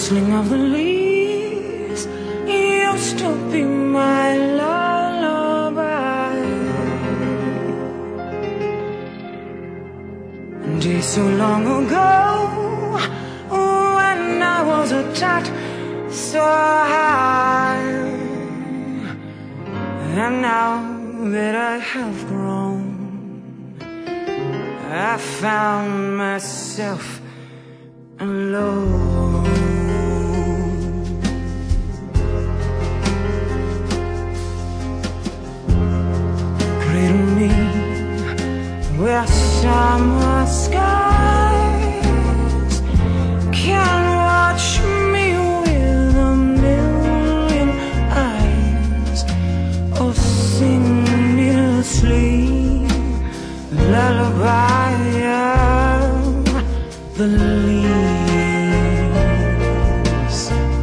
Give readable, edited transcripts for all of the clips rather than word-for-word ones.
rustling of the leaves used to be my lullaby. And days so long ago, when I was a tot so high, and now that I have grown, I found myself alone. Cradle me where summer skies can watch me with a million eyes. Oh, sing me to sleep, lullaby of the leaves.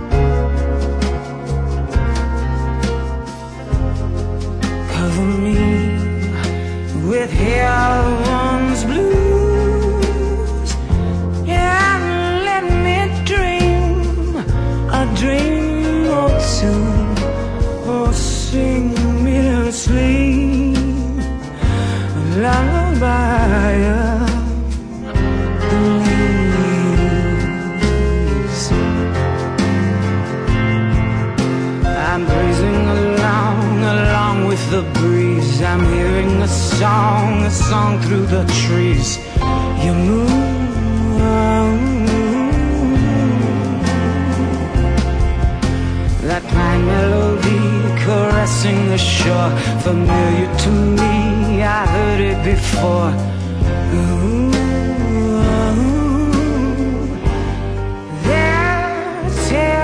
Cover me with heaven's blues and let me dream a dream or two. Oh, sing me to sleep, lullaby of the leaves. I'm breezing along with the breeze. I'm hearing a song through the trees. You move, like my melody caressing the shore, familiar to me, I heard it before. Ooh, there's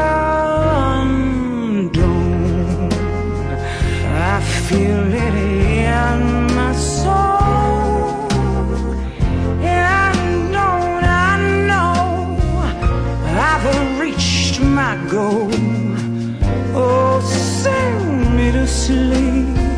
heaven dawn, I feel it in my soul, and I know I've reached my goal. Oh, sing me to sleep,